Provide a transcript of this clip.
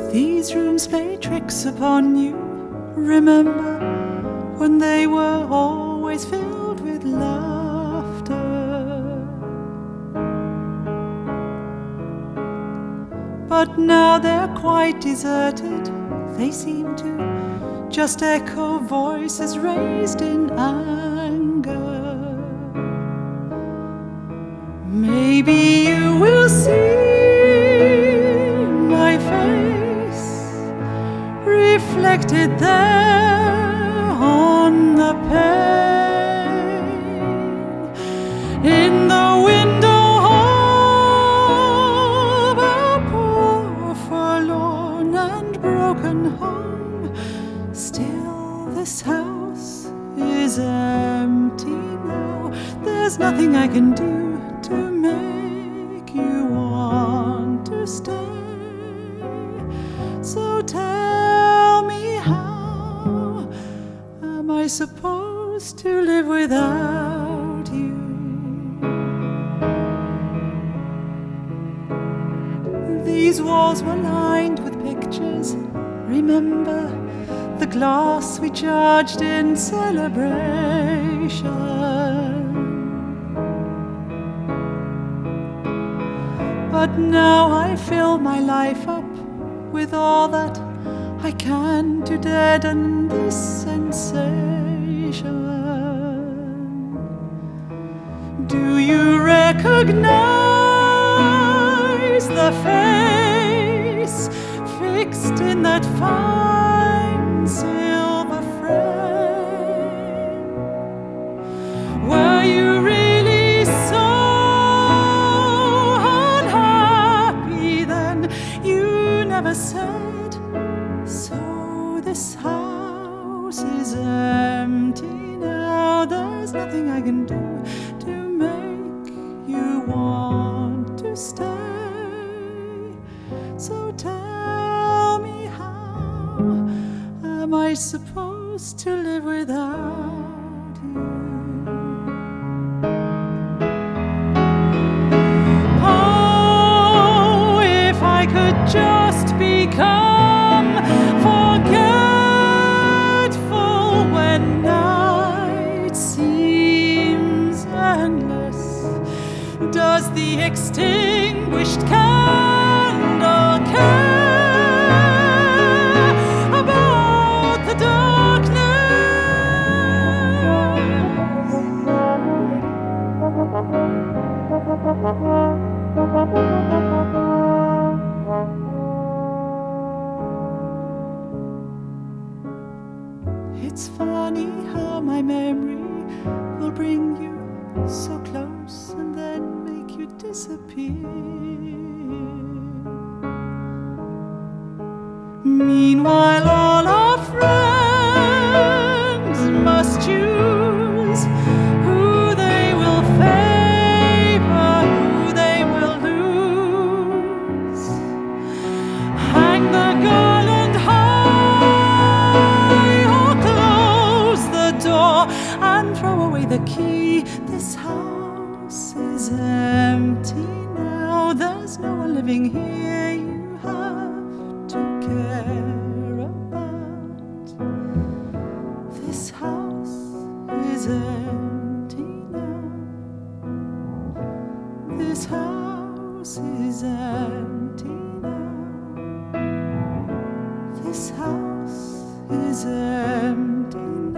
These rooms play tricks upon you. Remember when they were always filled with laughter. But now they're quite deserted. They seem to just echo voices raised in anger. Maybe you will see my face reflected there on the pane in the window of a poor forlorn and broken home. Still this house is empty now. There's nothing I can do to make you want to stay. So tell me, how am I supposed to live without you? These walls were lined with pictures. Remember the glass we charged in celebration? But now I fill my life up with all that I can to deaden this sensation. Do you recognize the face fixed in that fine silver frame? Were you really so unhappy then? You never said. So this house is empty now. There's nothing I can do to make you want to stay. So tell me, how am I supposed to live without you? Oh, if I could just become forgetful when night seems endless. Does the extinguished candle care about the darkness? It's funny how my memory will bring you so close and then make you disappear. Meanwhile, all our friends must choose who they will favor, who they will lose. Hang the garland high or close the door and throw away the key. This house is empty now. There's no one living here you have to care about. This house is empty now. This house is empty now. This house is empty now.